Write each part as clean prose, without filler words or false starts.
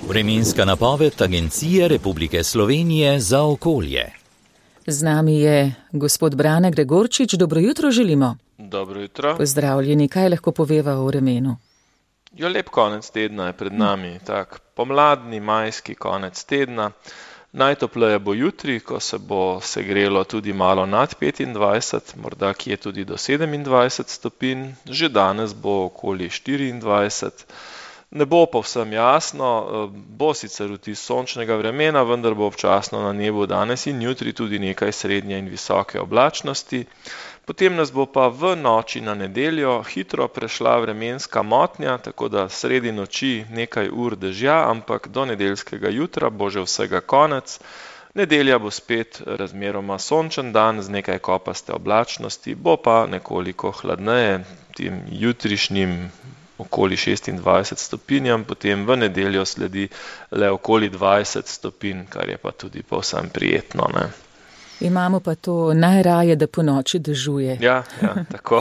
Vremenska napoved Agencije Republike Slovenije za okolje. Z nami je gospod Brane Gregorčič. Dobro jutro želimo. Dobro jutro. Pozdravljeni, kaj lahko poveva o vremenu? Lep konec tedna je pred nami, tak pomladni, majski konec tedna. Najtopleje bo jutri, ko se bo segrelo tudi malo nad 25, morda kje tudi do 27 stopinj. Že danes bo okoli 24. Ne bo povsem jasno, bo sicer vtis sončnega vremena, vendar bo občasno na nebu danes in jutri tudi nekaj srednje in visoke oblačnosti. Potem nas bo pa v noči na nedeljo hitro prešla vremenska motnja, tako da sredi noči nekaj ur dežja, ampak do nedeljskega jutra bo že vsega konec. Nedelja bo spet razmeroma sončen dan z nekaj kopaste oblačnosti, bo pa nekoliko hladneje, tem jutrišnjim okoli 26 stopinjam, potem v nedeljo sledi le okoli 20 stopinj, kar je pa tudi povsem prijetno, ne. Imamo pa to najraje, da po noči dežuje. Ja, tako.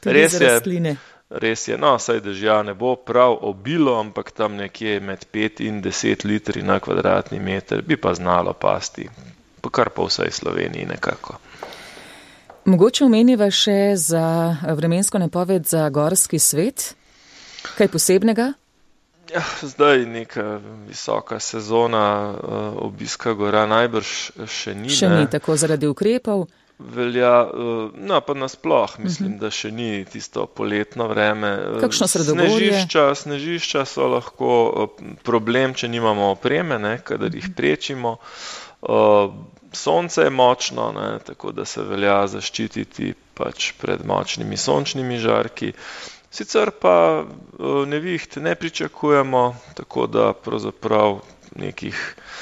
Res je, no, saj dežja ne bo prav obilo, ampak tam nekje med 5 in 10 litri na kvadratni meter bi pa znalo pasti, pa kar po vsej Sloveniji nekako. Mogoče omeniva še za vremensko napoved za gorski svet? Kaj posebnega? Ja, zdaj neka visoka sezona obiska gora najbrž še ni. Še ni tako zaradi ukrepov? Velja, no pa nasploh, mislim, da še ni tisto poletno vreme. Kakšno sredogorje? Snežišča so lahko problem, če nimamo opreme, ne, kadar jih prečimo. Sonce je močno, ne, tako da se velja zaščititi pač pred močnimi sončnimi žarki. Sicer pa neviht ne pričakujemo, tako da pravzaprav nekih,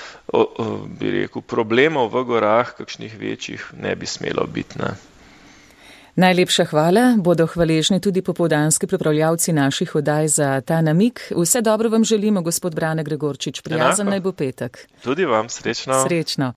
bi rekel, problemov v gorah, kakšnih večjih, ne bi smelo biti, ne. Najlepša hvala, bodo hvaležni tudi popoldanski pripravljavci naših oddaj za ta namig. Vse dobro vam želimo, gospod Brane Gregorčič, prijazen naj bo petek. Tudi vam, srečno. Srečno.